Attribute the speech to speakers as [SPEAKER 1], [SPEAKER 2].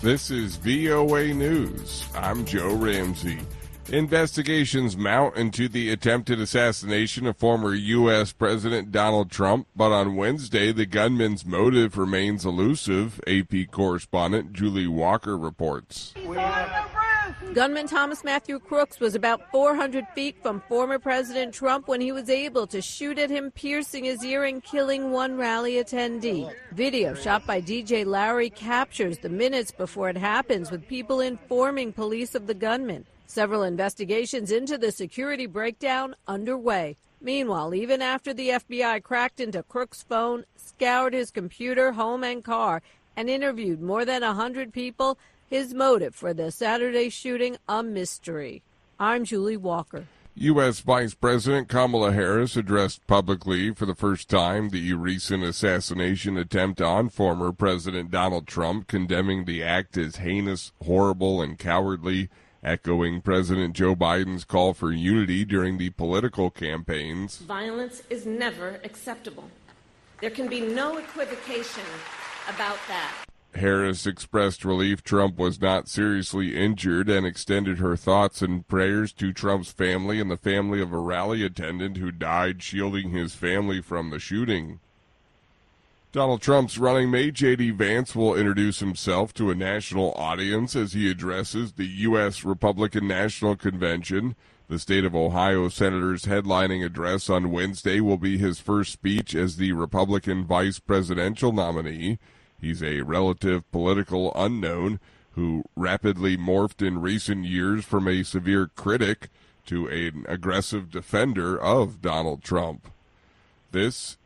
[SPEAKER 1] This is VOA News. I'm Joe Ramsey. Investigations mount into the attempted assassination of former U.S. President Donald Trump, but on Wednesday, the gunman's motive remains elusive, AP correspondent Julie Walker reports.
[SPEAKER 2] Gunman Thomas Matthew Crooks was about 400 feet from former President Trump when he was able to shoot at him, piercing his ear and killing one rally attendee. Video shot by DJ Larry captures the minutes before it happens, with people informing police of the gunman. Several investigations into the security breakdown underway. Meanwhile, even after the FBI cracked into Crooks' phone, scoured his computer, home, and car, and interviewed more than 100 people, his motive for the Saturday shooting a mystery. I'm Julie Walker.
[SPEAKER 1] U.S. Vice President Kamala Harris addressed publicly for the first time the recent assassination attempt on former President Donald Trump, condemning the act as heinous, horrible, and cowardly, echoing President Joe Biden's call for unity during the political campaigns.
[SPEAKER 3] Violence is never acceptable. There can be no equivocation about that.
[SPEAKER 1] Harris expressed relief Trump was not seriously injured and extended her thoughts and prayers to Trump's family and the family of a rally attendant who died shielding his family from the shooting. Donald Trump's running mate, J.D. Vance, will introduce himself to a national audience as he addresses the U.S. Republican National Convention. The state of Ohio senator's headlining address on Wednesday will be his first speech as the Republican vice presidential nominee. He's a relative political unknown who rapidly morphed in recent years from a severe critic to an aggressive defender of Donald Trump. This